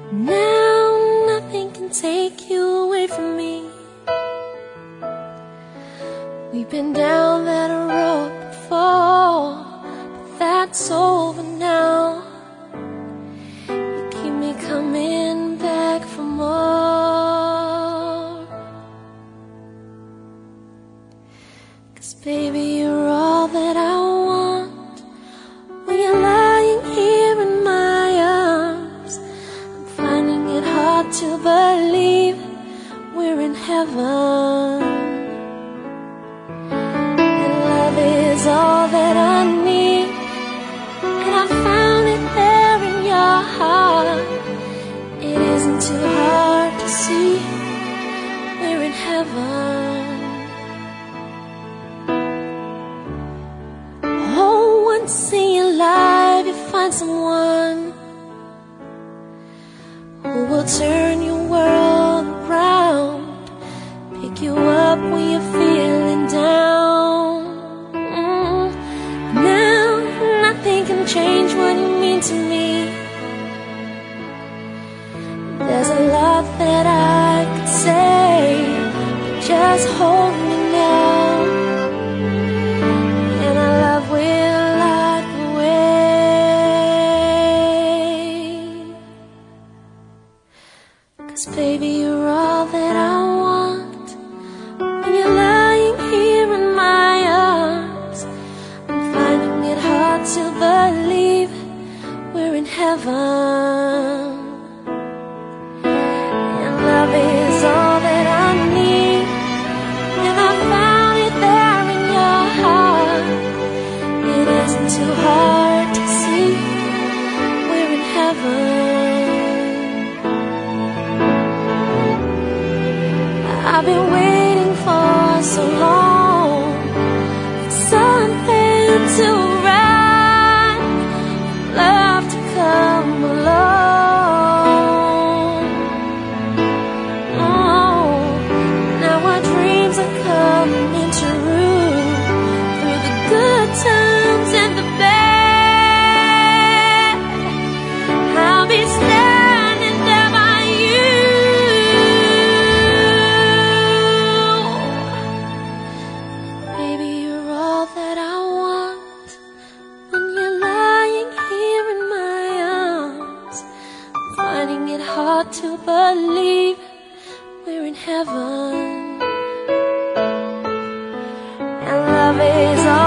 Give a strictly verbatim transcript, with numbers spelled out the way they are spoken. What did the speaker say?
Now nothing can take you away from me. We've been down that road before, but that's over now. You keep me coming back for more. 'Cause baby, you're all that I want. When you're lying here in my arms, I'm finding it hard to believe we're in heaven. Is all that I need, and I found it there in your heart. It isn't too hard to see we're in heaven. Oh, once in your life you find someone who will turn your world around, pick you up when you're feeling down. Change what you mean to me. There's a lot that I could say, but just hold me now, and our love will light the way. 'Cause baby, you're all that I want. When you're lying here in my arms, I'm finding it hard to believe we're in heaven. And love is all that I need, and I found it there in your heart. It isn't too hard to see we're in heaven. I've been waiting for so long for something to come along. Oh, now our dreams are coming true, through the good times and the bad. I'll be standing there by you. Baby, you're all that I want. When you're lying here in my arms, finding it hard to believe we're in heaven. And love is all